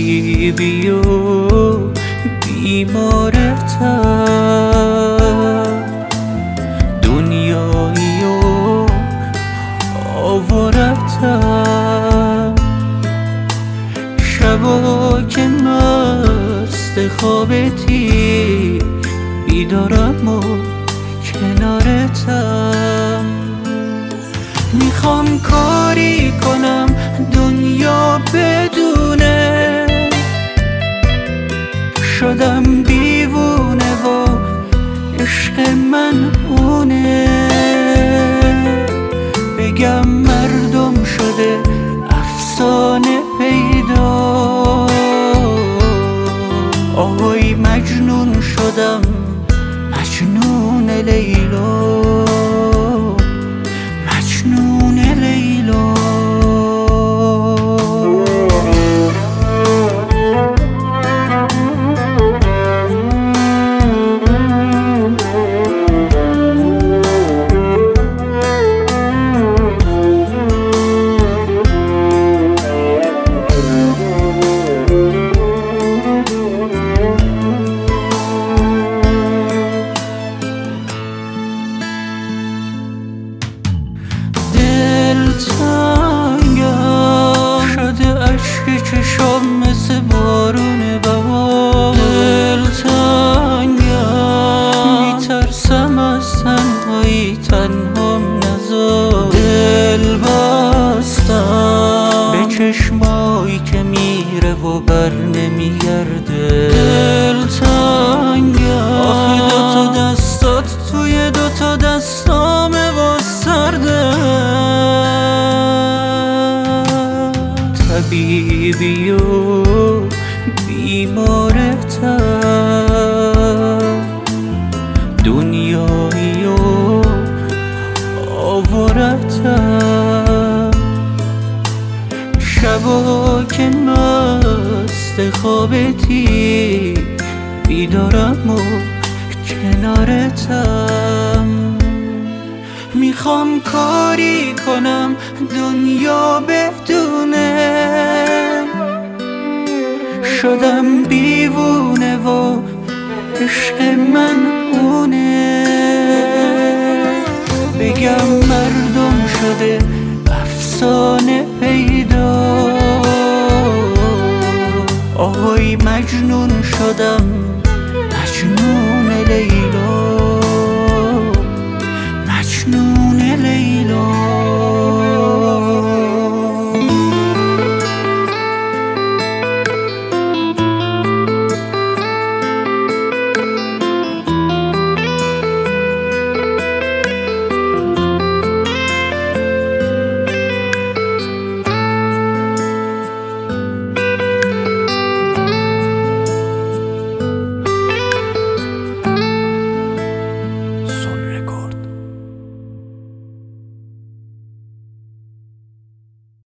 طبیبی و بیمارتم، دنیایی و آوارتم، شبا که مست خوابتی بیدارم و کنارتم. میخوام کاری کنم دنیا بدونه شدم دیوونه و عشق من اونه، بگم مردم شده افسانه پیدا، آهای مجنون شدم مجنون لیلا، مجنون لیلا. دلتنگم شده عشق چشام مثل بارون بهار، دلتنگم میترسم از تنهایی تنهام نذار، دل بستم به چشمایی که میره و بر نمیگرده، دلتنگم آخه دوتا دستات توی دوتا دستامه و سرده، طبیبی و بیمارتم، دنیایی و آوارتم، شبا که مست خوابتی بیدارم و کنارتم. میخوام کاری کنم دنیا بدونه شدم دیوونه و عشق من اونه، بگم مردم شده افسانه پیدا، آهای مجنون شدم مجنون لیلا.